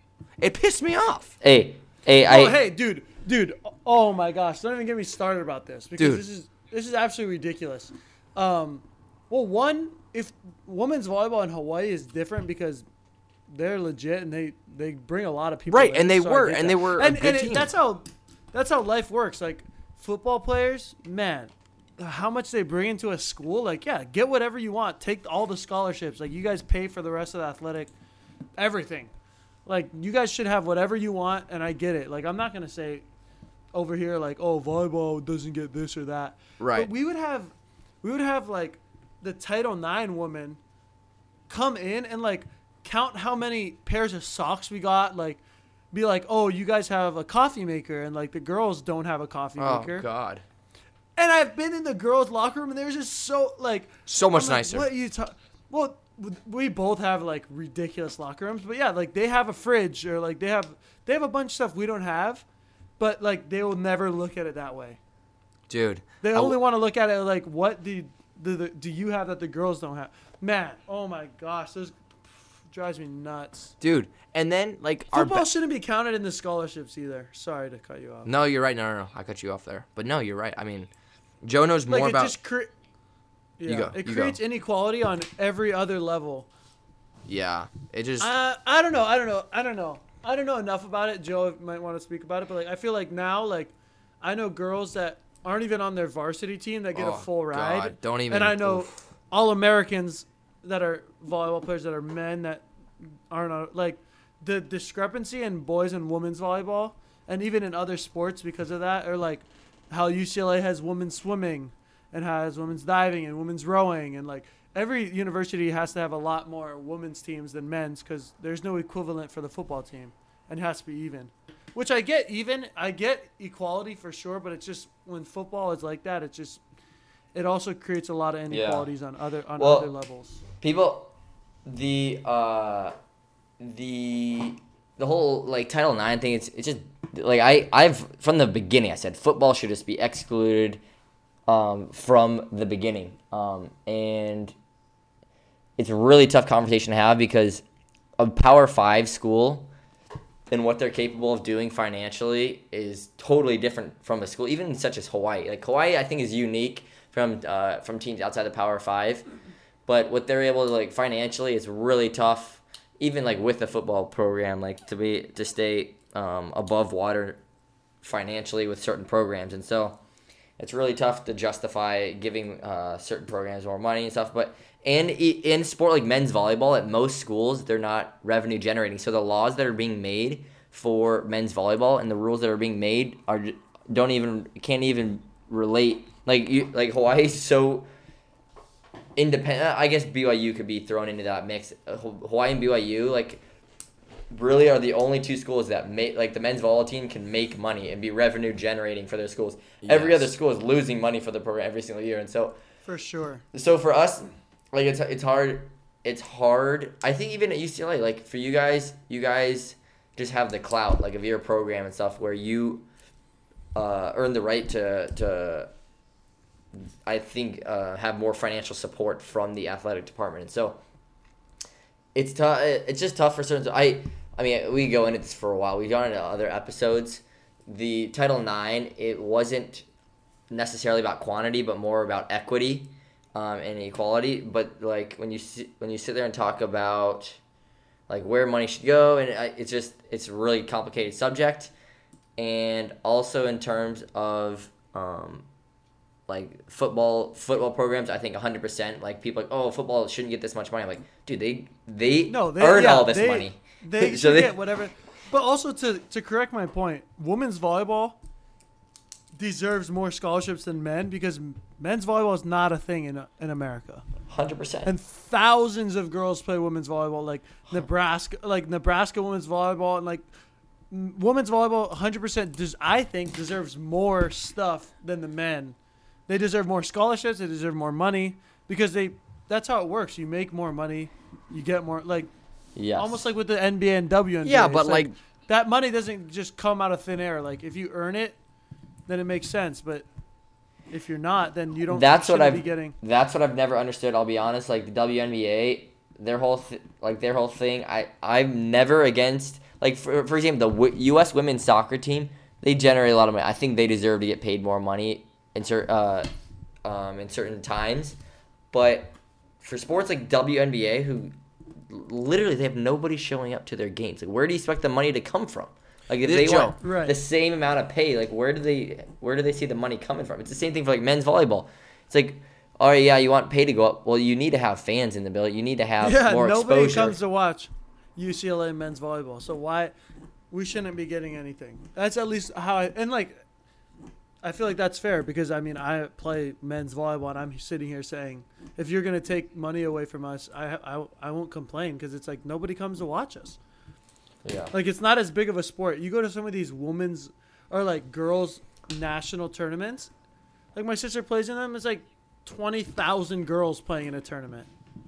It pissed me off. Hey, hey, I. Oh, hey, dude, dude. Oh my gosh, don't even get me started about this because Dude. this is this is absolutely ridiculous. Um, well, one, if women's volleyball in Hawaii is different because they're legit and they they bring a lot of people. Right, in, and they so I were, get and that. they were a and, good and it- team. that's how that's how life works. Like football players, man, how much they bring into a school. Like, yeah, get whatever you want. Take all the scholarships. Like, you guys pay for the rest of the athletic, everything. Like, you guys should have whatever you want, and I get it. Like, I'm not gonna say over here like, oh, volleyball doesn't get this or that. Right. But we would have, we would have like the Title nine woman come in and like count how many pairs of socks we got. Like, be like, oh, you guys have a coffee maker, and like the girls don't have a coffee Oh maker. God. And I've been in the girls' locker room, and they're just so like So much I'm like, nicer. What are you ta- Well, w- we both have like ridiculous locker rooms, but yeah, like they have a fridge or like they have they have a bunch of stuff we don't have, but like they will never look at it that way. Dude. They I only w- want to look at it like, what do do, the, do you have that the girls don't have? Man, oh my gosh, this drives me nuts. Dude, and then like our Football be- shouldn't be counted in the scholarships either. Sorry to cut you off. No, you're right. No, no, no. I cut you off there. But no, you're right. I mean, Joe knows more like it about. just cre- yeah, go, it you creates go. inequality on every other level. Yeah, it just. Uh, I don't know. I don't know. I don't know. I don't know enough about it. Joe might want to speak about it, but like I feel like now, like I know girls that aren't even on their varsity team that get Oh, a full ride. God, don't even- And I know oof. all Americans that are volleyball players that are men that aren't on, like the discrepancy in boys and women's volleyball, and even in other sports because of that, are like how U C L A has women's swimming and has women's diving and women's rowing, and like every university has to have a lot more women's teams than men's because there's no equivalent for the football team, and it has to be even. which I get. Even I get equality for sure, but it's just when football is like that, it just it also creates a lot of inequalities on other on Well, other levels. People, the uh, the the whole like Title nine thing. It's it's just like I I've from the beginning I said football should just be excluded um, from the beginning, um, and it's a really tough conversation to have because a Power Five school and what they're capable of doing financially is totally different from a school, even such as Hawaii. Like Hawaii, I think is unique from uh, from teams outside the Power Five, but what they're able to like financially is really tough. Even like with the football program, like to be to stay um, above water financially with certain programs, and so it's really tough to justify giving uh, certain programs more money and stuff. But and in sport like men's volleyball, at most schools, they're not revenue generating. So the laws that are being made for men's volleyball and the rules that are being made are don't even can't even relate. Like you, like Hawaii's so independent. I guess B Y U could be thrown into that mix. Hawaii and B Y U like really are the only two schools that make like the men's volleyball team can make money and be revenue generating for their schools. Every Yes. other school is losing money for the program every single year, and so For sure. so for us, like it's it's hard. It's hard. I think even at U C L A, like for you guys, you guys just have the clout like of your program and stuff where you uh, earn the right to to. I think uh, have more financial support from the athletic department, and so it's tough. It's just tough for certain. I I mean, we go into this for a while. We got into other episodes. The Title nine, it wasn't necessarily about quantity, but more about equity um, and equality. But like when you sit, when you sit there and talk about like where money should go, and I- it's just it's a really complicated subject, and also in terms of um, like football football programs, I think one hundred percent. Like people like, oh, football shouldn't get this much money. I'm like, dude, they they, No, they earn yeah, all this they, money. They So should they- get whatever. But also to to correct my point, women's volleyball deserves more scholarships than men because men's volleyball is not a thing in in America. one hundred percent. And thousands of girls play women's volleyball, like Nebraska, like Nebraska women's volleyball, and like m- women's volleyball, one hundred percent. Does I think deserves more stuff than the men. They deserve more scholarships. They deserve more money because they. That's how it works. You make more money, you get more. Like Yes. almost like with the N B A and W N B A. Yeah, It's but, like- that money doesn't just come out of thin air. Like if you earn it, then it makes sense. But if you're not, then you don't. That's you what shouldn't I've be getting. That's what I've never understood. I'll be honest. Like the W N B A, their whole th- like their whole thing. I I'm never against. Like for for example, the w- U S women's soccer team, they generate a lot of money. I think they deserve to get paid more money in cer- uh, um in certain times, but for sports like W N B A, who literally they have nobody showing up to their games. Like where do you expect the money to come from? Like if Yeah, they Joe. want Right. the same amount of pay, like where do they where do they see the money coming from? It's the same thing for like men's volleyball. It's like, all right, yeah, you want pay to go up. Well, you need to have fans in the building. You need to have Yeah, more nobody exposure. comes to watch U C L A men's volleyball. So why we shouldn't be getting anything? That's at least how I and like I feel like that's fair because I mean I play men's volleyball and I'm sitting here saying if you're gonna take money away from us, I I, I won't complain because it's like nobody comes to watch us. yeah. Like it's not as big of a sport. You go to some of these women's or like girls national tournaments. Like my sister plays in them. It's like twenty thousand girls playing in a tournament,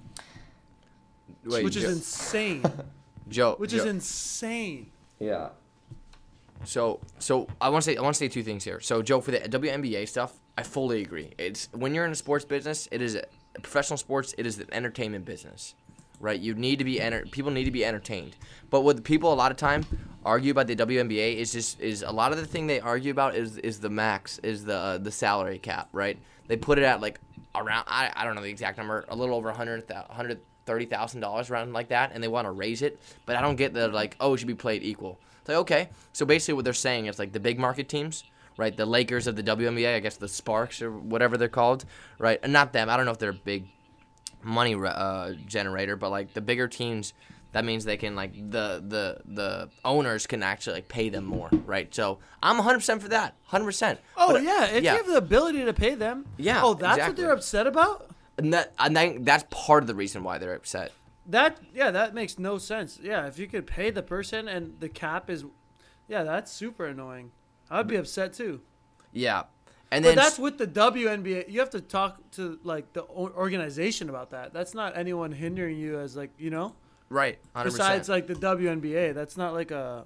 Wait, which Joe, is insane. Joe, Which Joe. is insane. Yeah. So, so I want to say I want to say two things here. So, Joe, for the W N B A stuff, I fully agree. It's when you're in a sports business, it is a, professional sports. It is an entertainment business, right? You need to be enter- people need to be entertained. But what people a lot of time argue about the W N B A is just is a lot of the thing they argue about is is the max is the uh, the salary cap, right? They put it at like around I, I don't know the exact number, a little over one hundred one hundred thirty thousand dollars around like that, and they want to raise it. But I don't get the like oh it should be played equal. It's like, okay, so basically what they're saying is like the big market teams, right? The Lakers of the W N B A, I guess the Sparks or whatever they're called, right? And not them. I don't know if they're a big money uh, generator, but like the bigger teams, that means they can like the the the owners can actually like pay them more, right? So I'm one hundred percent for that, one hundred percent. Oh But, yeah, if yeah. you have the ability to pay them. Yeah, Oh, that's what exactly. they're upset about. And that and that, that's part of the reason why they're upset. That yeah, that makes no sense. Yeah, if you could pay the person and the cap is Yeah, that's super annoying. I'd be upset too. Yeah, and But then that's with the W N B A. You have to talk to like the o- organization about that. That's not anyone hindering you as like you know. right. one hundred percent. Besides like the W N B A, that's not like a.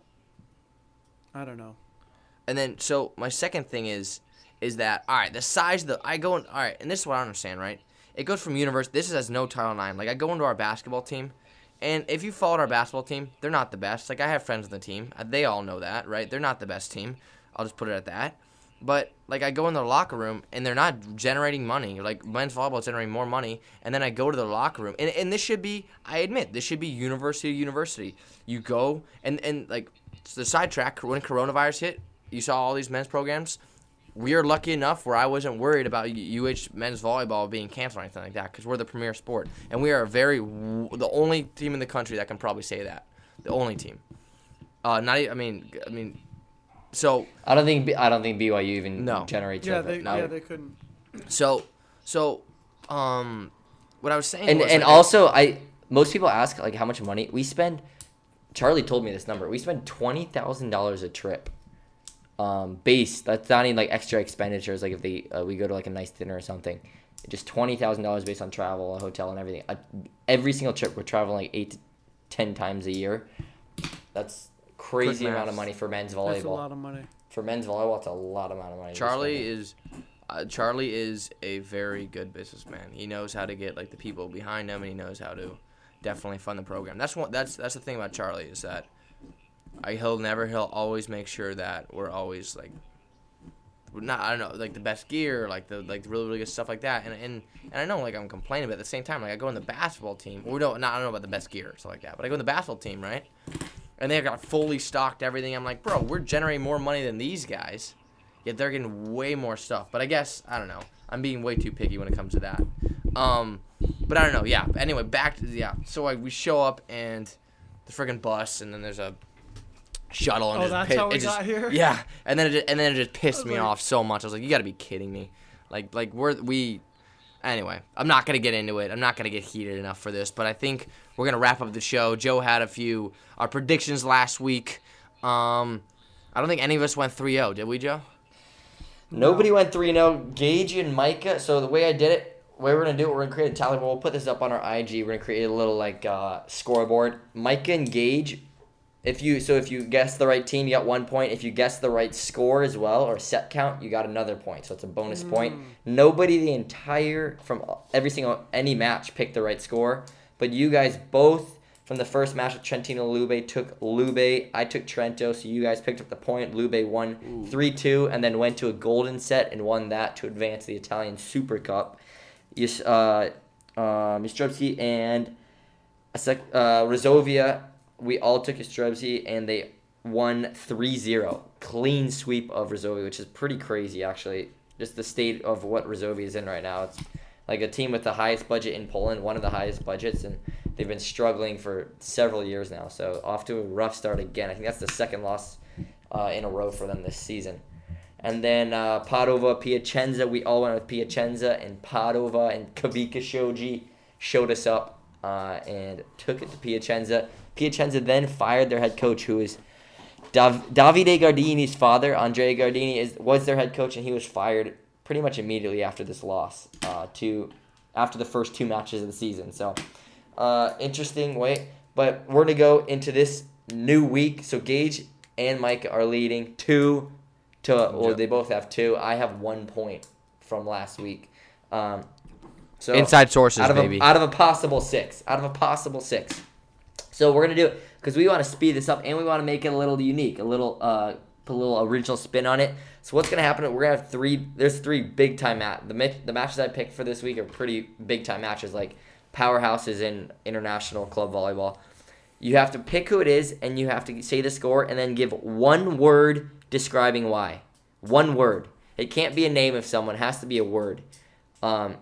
I don't know. And then, so my second thing is, is that all right? The size of the I go in. All right, and this is what I understand, right? It goes from university. This is as no Title nine. Like I go into our basketball team, and if you followed our basketball team, they're not the best. Like I have friends on the team. uh, They all know that, right? They're not the best team. I'll just put it at that. But like I go in their locker room, and they're not generating money. Like men's volleyball is generating more money, and then I go to the locker room, and and this should be. I admit this should be university to university. You go and and like the sidetrack when coronavirus hit. You saw all these men's programs. We are lucky enough where I wasn't worried about U H men's volleyball being canceled or anything like that because we're the premier sport. And we are very the only team in the country that can probably say that. The only team. Uh, not. e- I mean. I mean. So. I don't think B- I don't think B Y U even No. generates. Yeah, revenue. they No. yeah they couldn't. So. So. Um. What I was saying. and was, and like, also I most people ask like how much money we spend. Charlie told me this number. We spend twenty thousand dollars a trip. Um, base that's not even like extra expenditures. Like if they uh, we go to like a nice dinner or something, just twenty thousand dollars based on travel, a hotel, and everything. Uh, every single trip we're traveling like eight to ten times a year. That's crazy Quick amount of maths. money for men's That's a volleyball. lot of money. For men's volleyball, it's a lot amount of money. we're Charlie spending. is. Uh, Charlie is a very good businessman. He knows how to get like the people behind him, and he knows how to definitely fund the program. That's one. That's that's the thing about Charlie is that. I, he'll never. He'll always make sure that we're always like, we're not. I don't know, like the best gear, like the like the really really good stuff like that. And and and I know like I'm complaining, but at the same time, like I go in the basketball team. Or we don't. Not I don't know about the best gear or stuff like that. But I go in the basketball team, right? And they've got fully stocked everything. I'm like, bro, we're generating more money than these guys, yet they're getting way more stuff. But I guess I don't know. I'm being way too picky when it comes to that. Um, but I don't know. Yeah. Anyway, back to yeah. So like we show up and the friggin' bus, and then there's a shuttle and Oh, just that's pi- how we it just, got here? Yeah, and then it just, and then it just pissed was me like- off so much. I was like, you got to be kidding me. Like like we're we anyway, I'm not going to get into it. I'm not going to get heated enough for this, but I think we're going to wrap up the show. Joe had a few our predictions last week. Um I don't think any of us went three oh, did we, Joe? Nobody went three and oh. Gage and Micah. So the way I did it, the way we're gonna do it, we're gonna create a tally. We'll put this up on our I G. We're gonna create a little like uh, scoreboard. Micah and Gage. If you so if you guess the right team, you got one point. If you guess the right score as well or set count, you got another point. So it's a bonus point. Nobody the entire from every single any match picked the right score, but you guys both from the first match with Trentino Lube took Lube. I took Trento, so you guys picked up the point. Lube won three two and then went to a golden set and won that to advance the Italian Super Cup. Yes, uh, uh, Mistrovsky and uh, Rizovia, we all took Ostrovsky, and they won three zero. Clean sweep of Rizovia, which is pretty crazy, actually. Just the state of what Rizovia is in right now. It's like a team with the highest budget in Poland, one of the highest budgets, and they've been struggling for several years now. So off to a rough start again. I think that's the second loss uh, in a row for them this season. And then uh, Padova, Piacenza, we all went with Piacenza, and Padova and Kavika Shoji showed us up uh, and took it to Piacenza. Piacenza then fired their head coach, who is Dav- Davide Gardini's father. Andrea Gardini is was their head coach, and he was fired pretty much immediately after this loss, uh, to after the first two matches of the season. So, uh, interesting way. But we're gonna go into this new week. So Gage and Mike are leading two to well, they both have two. I have one point from last week. Um, so Inside sources, out of baby. A, out of a possible six. Out of a possible six. So we're gonna do it because we want to speed this up and we want to make it a little unique, a little uh, put a little original spin on it. So what's gonna happen? We're gonna have three. There's three big time mat. The ma- the matches I picked for this week are pretty big time matches, like powerhouses in international club volleyball. You have to pick who it is and you have to say the score and then give one word describing why. One word. It can't be a name of someone. It has to be a word. Um,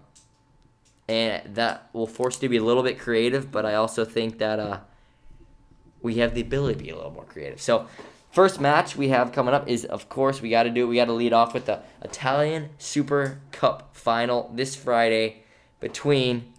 and that will force you to be a little bit creative, but I also think that uh, we have the ability to be a little more creative. So, first match we have coming up is, of course, we got to do it. We got to lead off with the Italian Super Cup final this Friday between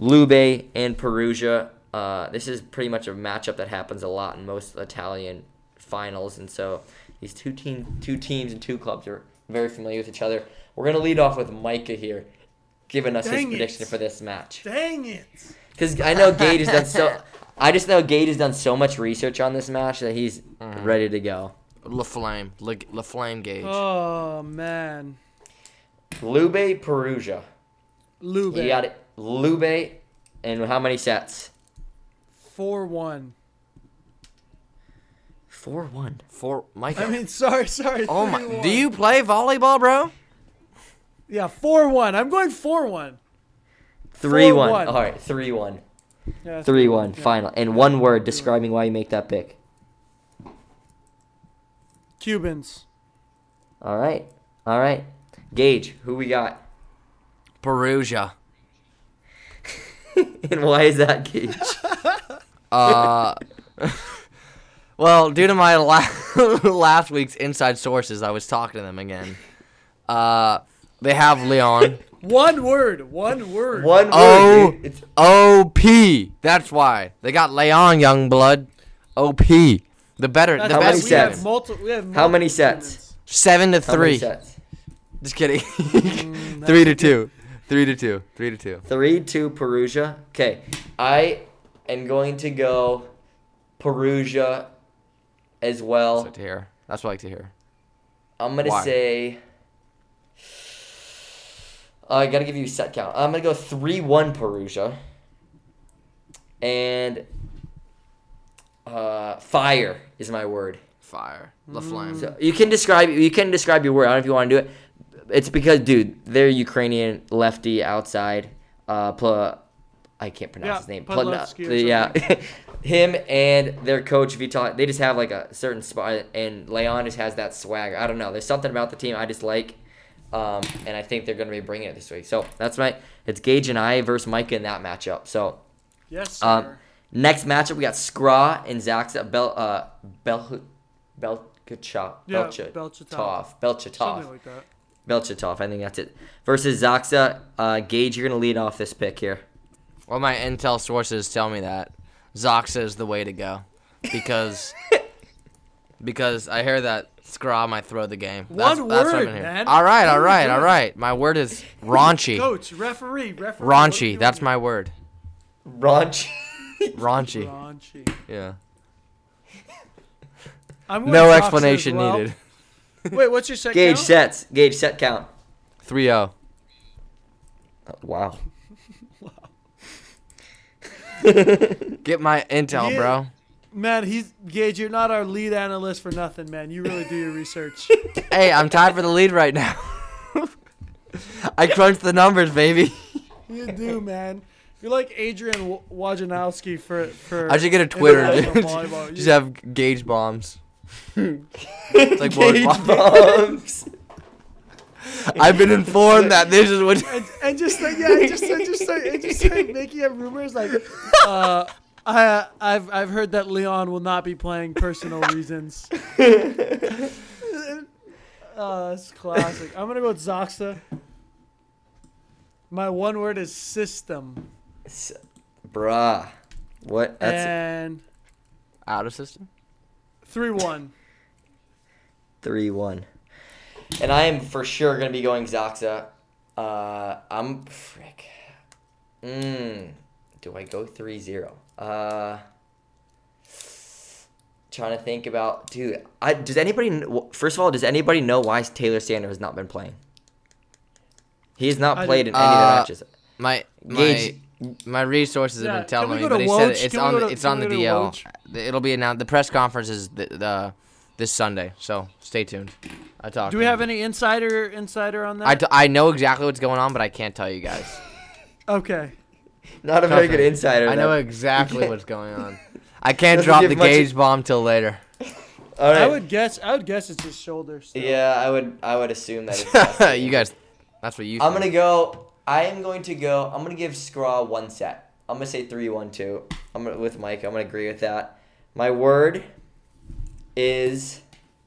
Lube and Perugia. Uh, this is pretty much a matchup that happens a lot in most Italian finals, and so these two team, two teams and two clubs are very familiar with each other. We're gonna lead off with Micah here, giving us Dang his it. prediction for this match. Dang it! Because I know Gage has done so. I just know Gage has done so much research on this match that he's Mhm. ready to go. LaFlame. La, LaFlame Gage. Oh man, Lube Perugia. Lube. You got it. Lube, and how many sets? Four one. Four one. For Micah. I mean, sorry, sorry. oh my. three one. Do you play volleyball, bro? Yeah, four one. I'm going four one. Three one. one. All right, three one. Yeah, Three one. yeah. Final. And one word describing why you make that pick. Cubans. All right. All right. Gage, who we got? Perugia. And why is that, Gage? Uh, well, due to my la- last week's inside sources, I was talking to them again. Uh, they have Leon. One word. One word. One word. Oh, dude. It's O P. That's why they got Leon Youngblood. O P. The better, That's the How why many best. we sets? have multi- we have How multiple many sets? cubans. Seven to how many three. sets? Just kidding. Mm, Three to that's- two. Three to two. Three to two. Three, two, Perugia. Okay. I am going to go Perugia as That's well. what I like to hear. That's what I like to hear. I'm going to Why? say. Uh, I got to give you a set count. I'm going to go three one Perugia. And uh, fire is my word. Fire. LaFlame. Mm. So you can describe you can describe your word. I don't know if you want to do it. It's because, dude, they're Ukrainian lefty outside. Uh, Pla, I can't pronounce Yeah, his name. Podolsky or yeah, him and their coach Vital. They just have like a certain spot, and Leon just has that swagger. I don't know. There's something about the team I just like, um, and I think they're going to be bringing it this week. So that's my. It's Gage and I versus Micah in that matchup. So Yes, sir. um, next matchup we got Skra and Zaxa Bel uh Bel Belchachov Yeah, Belchatov Belchatov. Belchatov. Something like that. Belchatov, I think that's it. Versus Zaxa. Uh, Gage, you're going to lead off this pick here. Well, my intel sources tell me that Zoxa is the way to go because because I hear that Skra might throw the game. That's, One that's what word, I'm hearing. man. All right, all One right, word. all right. My word is raunchy. Coach, referee, referee. what are you Raunchy. doing That's here? my word. Raunchy. Raunchy. Raunchy. Yeah. I'm going No Zoxa as explanation well. needed. Wait, what's your set Gage count? sets. Gage set count. three oh. Oh, wow. Get my intel, Yeah. bro. Man, he's Gage. You're not our lead analyst for nothing, man. You really do your research. Hey, I'm tied for the lead right now. I crunched the numbers, baby. You do, man. You're like Adrian W- Wojnarowski for for. I should get a Twitter. international dude. volleyball. Just You- have gauge bombs. It's like Gage what- bombs. I've been informed that this is what. and, and just like yeah, and just and just like, and just like making up rumors like, uh, I I've I've heard that Leon will not be playing personal reasons. Oh, that's classic. I'm gonna go with Zoxa. My one word is system. S- Bruh. What? That's And Out of system? three one. three one. And I am for sure going to be going Zaxa. Uh, I'm. Frick. Mm, do I go three zero? Uh. Trying to think about. Dude, I, does anybody. kn- First of all, does anybody know why Taylor Sander has not been playing? He's not I played do. in any of the Uh, matches. My my Gage. my resources Yeah, have been telling can we me, go to but he Woj? said it's Can we on go the, to- it's can on we the go to D L. Woj? It'll be announced. The press conference is the, the this Sunday, so stay tuned. I talked. Do we have any insider insider on that? I, t- I know exactly what's going on, but I can't tell you guys. okay. Not a very Trust good me. insider. I know though. exactly what's going on. I can't Doesn't drop give the much- gauge bomb till later. All right. I would guess. I would guess it's his shoulder. Still. Yeah, I would. I would assume that. It's You guys, that's what you. I'm think. gonna go. I am going to go. I'm gonna give Scraw one set. I'm gonna say three one two. I'm gonna, with Mike. I'm gonna agree with that. My word is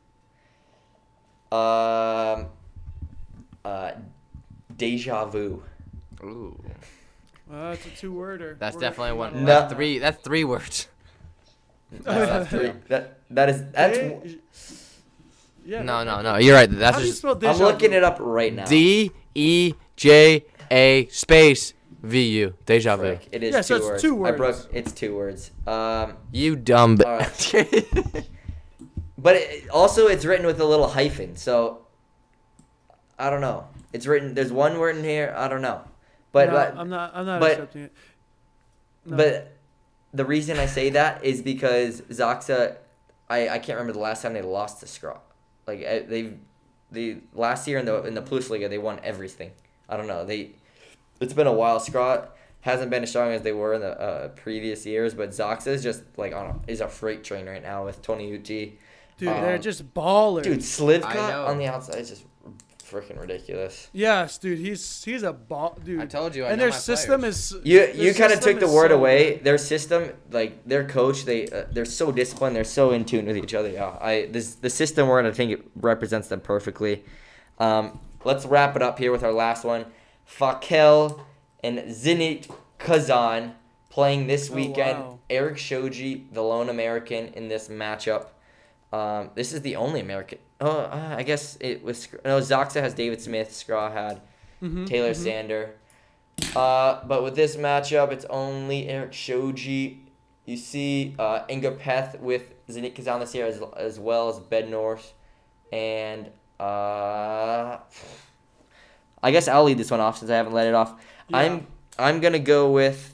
um uh deja vu. Ooh, Uh, that's a two-worder. that's We're- definitely we're one. not No. That's three. That's three words. That's not three. That That is that's. De- yeah. No, no, no. You're right. That's How do you just spell deja I'm looking vu? it up right now. D E J A space V U. Deja vu. Frick, it is Yeah, two so it's words. two I broke. words. It's two words. Um, You dumb. b- All right. but it, also it's written with a little hyphen, so I don't know. It's written. There's one word in here. I don't know. But No, but, I'm not. I'm not but- accepting it. No. but the reason I say that is because Zaxa, I, I can't remember the last time they lost to Skra. Like eh, they, they last year in the in the Plus Liga they won everything. I don't know. They, it's been a while. Skra hasn't been as strong as they were in the uh, previous years, but Zaxa is just like on a, is a freight train right now with Tony Uti. Dude, they're um, just ballers. Dude, I Slivka know. on the outside is just freaking ridiculous. Yes, dude. He's he's a ball, dude. I told you. I and know their my system players. is. You their you kind of system took the is word so away. good. Their system, like their coach, they uh, they're so disciplined. They're so in tune with each other. Yeah, I this the system word. I think it represents them perfectly. Um, let's wrap it up here with our last one. Fakel and Zenit Kazan playing this Oh, weekend. wow. Eric Shoji, the lone American in this matchup. Um, this is the only American. Oh, uh, I guess it was. No, Zaxa has David Smith. Skra had Mhm, Taylor mhm. Sander. Uh, but with this matchup, it's only Eric Shoji. You see uh, Inga Peth with Zenit Kazan this year, as, as well as Bednorth. And uh, I guess I'll lead this one off since I haven't let it off. Yeah. I'm I'm gonna go with.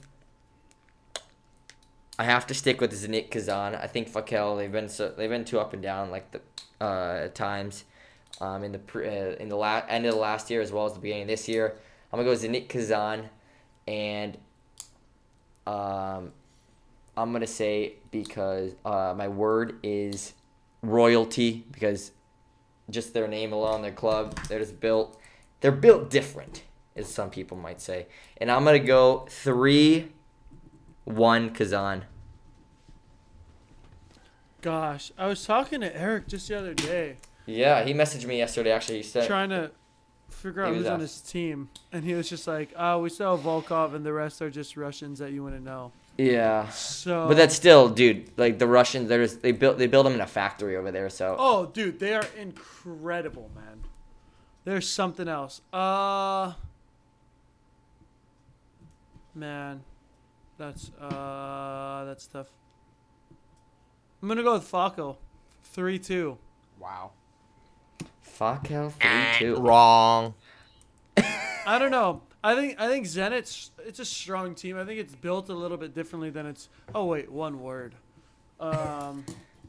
I have to stick with Zenit Kazan. I think Fakel. They've been so they've been too up and down like the uh, at times. Um, in the pre, uh, in the la- end of the last year as well as the beginning of this year, I'm gonna go Zenit Kazan, and um, I'm gonna say because uh, my word is royalty because just their name alone, their club, they're just built, they're built different, as some people might say, and I'm gonna go three, one Kazan. Gosh, I was talking to Eric just the other day, Yeah, he messaged me yesterday. Actually, he said. trying to figure out He was who's on off. his team, and he was just like, "Oh, we still have Volkov, and the rest are just Russians that you want to know." Yeah. So, But that's still, dude. Like the Russians, there's they built they build them in a factory over there. So oh, dude, they are incredible, man. There's something else. Uh, man, that's uh, that's tough. I'm gonna go with Falco, three two. Wow. fuck hell three two. Wrong. I don't know. I think I think Zenit's it's a strong team. I think it's built a little bit differently than it's. Oh wait, one word. Um,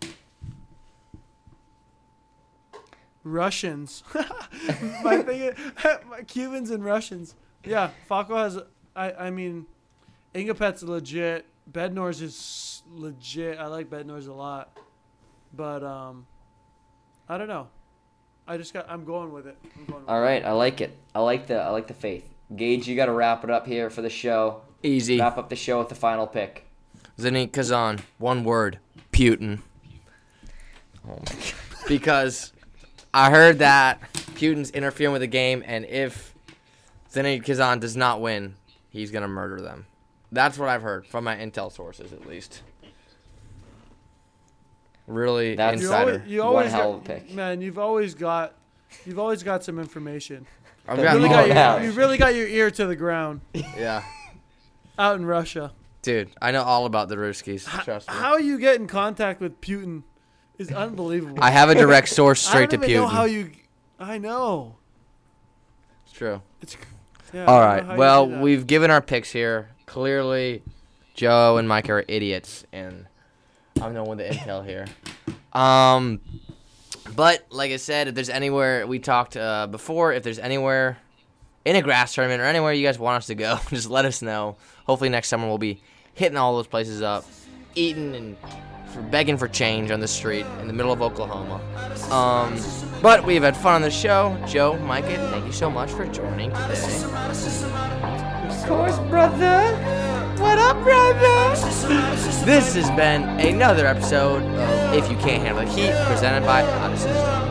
Russians. My thing, is, my Cubans and Russians. Yeah, Falco has. I I mean, Ingapet's legit. Bednor's is legit. I like Bednor's a lot, but um, I don't know. I just got. I'm going with it. I'm going with All it. right, I like it. I like the I like the faith. Gage, you got to wrap it up here for the show. Easy. Wrap up the show with the final pick. Zenit Kazan. One word. Putin. Oh my god. Because I heard that Putin's interfering with the game, and if Zenit Kazan does not win, he's gonna murder them. That's what I've heard from my intel sources, at least. Really That's- You insider. always, you One always hell got, of a pick. man. You've always got, you've always got some information. I've You got really Oh, got yeah. your, you really got your ear to the ground yeah, out in Russia. dude. I know all about the Ruskies. Trust me. How you get in contact with Putin is unbelievable. I have a direct source I straight to don't even Putin. know how you. I know. It's true. It's. Yeah, All I don't know how right. you Well, do that. we've given our picks here. Clearly, Joe and Mike are idiots, and I'm the one with the intel here. Um, but like I said, if there's anywhere we talked uh, before, if there's anywhere in a grass tournament or anywhere you guys want us to go, just let us know. Hopefully next summer we'll be hitting all those places up, eating and for begging for change on the street in the middle of Oklahoma. Um, but we've had fun on the show. Joe, Micah, thank you so much for joining today. Of course, brother. What up, brother? This has been another episode of If You Can't Handle the Heat, presented by Odyssey.